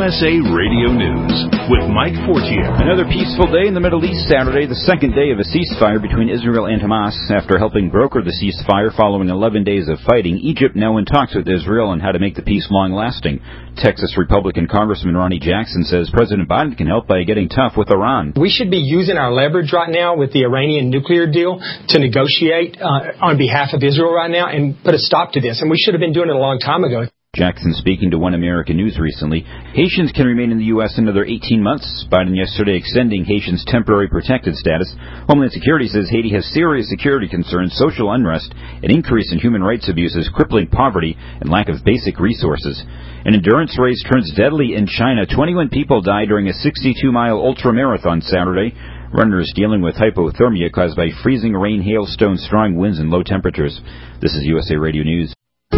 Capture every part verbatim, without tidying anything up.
S A Radio News with Mike Fortier. Another peaceful day in the Middle East Saturday, the second day of a ceasefire between Israel and Hamas. After helping broker the ceasefire following eleven days of fighting, Egypt now in talks with Israel on how to make the peace long-lasting. Texas Republican Congressman Ronnie Jackson says President Biden can help by getting tough with Iran. We should be using our leverage right now with the Iranian nuclear deal to negotiate uh, on behalf of Israel right now and put a stop to this. And we should have been doing it a long time ago. Jackson speaking to One American News recently. Haitians can remain in the U S another eighteen months. Biden yesterday extending Haitians' temporary protected status. Homeland Security says Haiti has serious security concerns, social unrest, an increase in human rights abuses, crippling poverty, and lack of basic resources. An endurance race turns deadly in China. twenty-one people died during a sixty-two mile ultramarathon Saturday. Runners dealing with hypothermia caused by freezing rain, hailstones, strong winds, and low temperatures. This is U S A Radio News.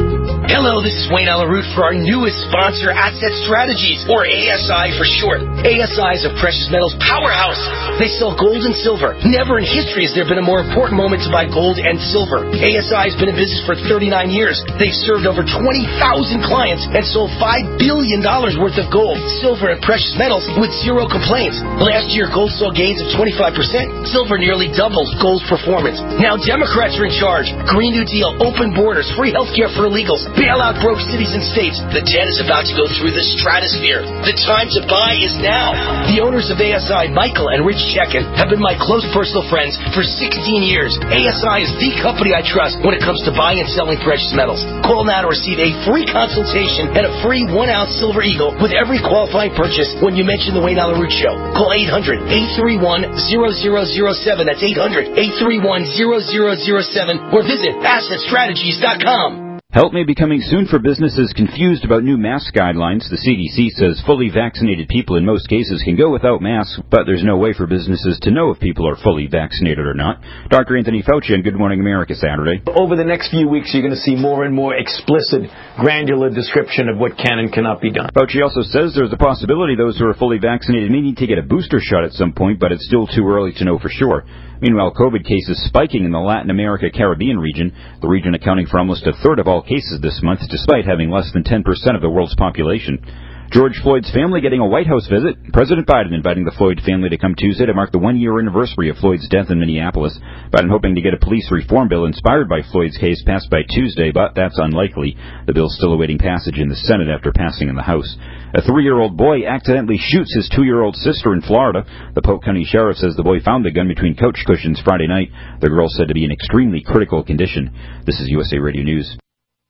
Hello, this is Wayne Alaroot for our newest sponsor, Asset Strategies, or A S I for short. A S I is a precious metals powerhouse. They sell gold and silver. Never in history has there been a more important moment to buy gold and silver. A S I has been in business for thirty-nine years. They've served over twenty thousand clients and sold five billion dollars worth of gold, silver, and precious metals with zero complaints. Last year, gold saw gains of twenty-five percent. Silver nearly doubled gold's performance. Now Democrats are in charge. Green New Deal, open borders, free health care for illegals, bail out broke cities and states. The debt is about to go through the stratosphere. The time to buy is now. The owners of A S I, Michael and Rich Chekin, have been my close personal friends for sixteen years. A S I is the company I trust when it comes to buying and selling precious metals. Call now to receive a free consultation and a free one ounce Silver Eagle with every qualifying purchase when you mention the Wayne Alaroot Show. Call eight hundred, eight three one, zero zero zero seven. That's eight hundred, eight three one, zero zero zero seven or visit asset strategies dot com. Help may be coming soon for businesses confused about new mask guidelines. The C D C says fully vaccinated people in most cases can go without masks, but there's no way for businesses to know if people are fully vaccinated or not. Doctor Anthony Fauci on Good Morning America Saturday. Over the next few weeks, you're going to see more and more explicit, granular description of what can and cannot be done. Fauci also says there's a possibility those who are fully vaccinated may need to get a booster shot at some point, but it's still too early to know for sure. Meanwhile, COVID cases spiking in the Latin America Caribbean region, the region accounting for almost a third of all cases this month, despite having less than ten percent of the world's population. George Floyd's family getting a White House visit. President Biden inviting the Floyd family to come Tuesday to mark the one-year anniversary of Floyd's death in Minneapolis. Biden hoping to get a police reform bill inspired by Floyd's case passed by Tuesday, but that's unlikely. The bill's still awaiting passage in the Senate after passing in the House. A three-year-old boy accidentally shoots his two-year-old sister in Florida. The Polk County Sheriff says the boy found the gun between couch cushions Friday night. The girl said to be in extremely critical condition. This is U S A Radio News.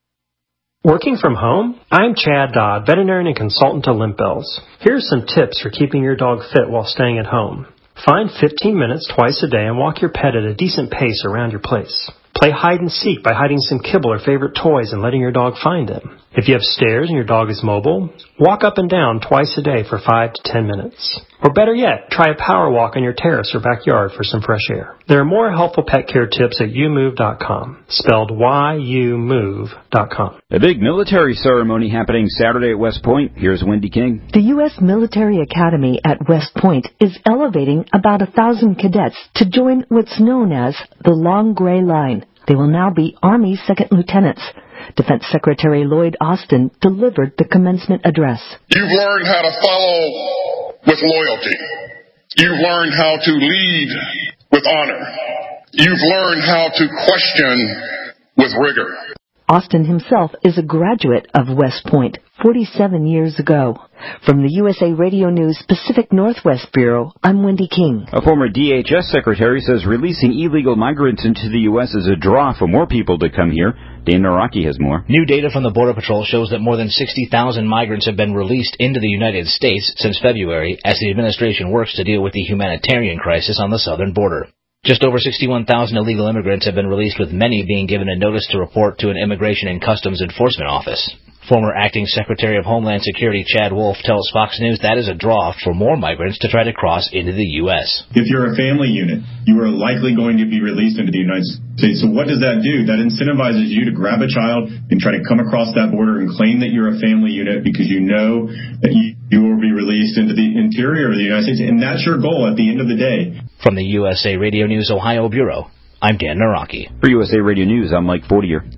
Working from home? I'm Chad Dodd, veterinarian and consultant to Limp Bells. Here's some tips for keeping your dog fit while staying at home. Find fifteen minutes twice a day and walk your pet at a decent pace around your place. Play hide and seek by hiding some kibble or favorite toys and letting your dog find them. If you have stairs and your dog is mobile, walk up and down twice a day for five to ten minutes. Or better yet, try a power walk on your terrace or backyard for some fresh air. There are more helpful pet care tips at you move dot com, spelled Y U move dot com. A big military ceremony happening Saturday at West Point. Here's Wendy King. The U S Military Academy at West Point is elevating about a thousand cadets to join what's known as the Long Gray Line. They will now be Army second lieutenants. Defense Secretary Lloyd Austin delivered the commencement address. You've learned how to follow with loyalty. You've learned how to lead with honor. You've learned how to question with rigor. Austin himself is a graduate of West Point forty-seven years ago. From the U S A Radio News Pacific Northwest Bureau, I'm Wendy King. A former D H S secretary says releasing illegal migrants into the U S is a draw for more people to come here. Dan Naraki has more. New data from the Border Patrol shows that more than sixty thousand migrants have been released into the United States since February as the administration works to deal with the humanitarian crisis on the southern border. Just over sixty-one thousand illegal immigrants have been released, with many being given a notice to report to an Immigration and Customs Enforcement office. Former Acting Secretary of Homeland Security Chad Wolf tells Fox News that is a draw for more migrants to try to cross into the U S. If you're a family unit, you are likely going to be released into the United States. So what does that do? That incentivizes you to grab a child and try to come across that border and claim that you're a family unit because you know that you, you will be released into the interior of the United States. And that's your goal at the end of the day. From the U S A Radio News Ohio Bureau, I'm Dan Naraki. For U S A Radio News, I'm Mike Fortier.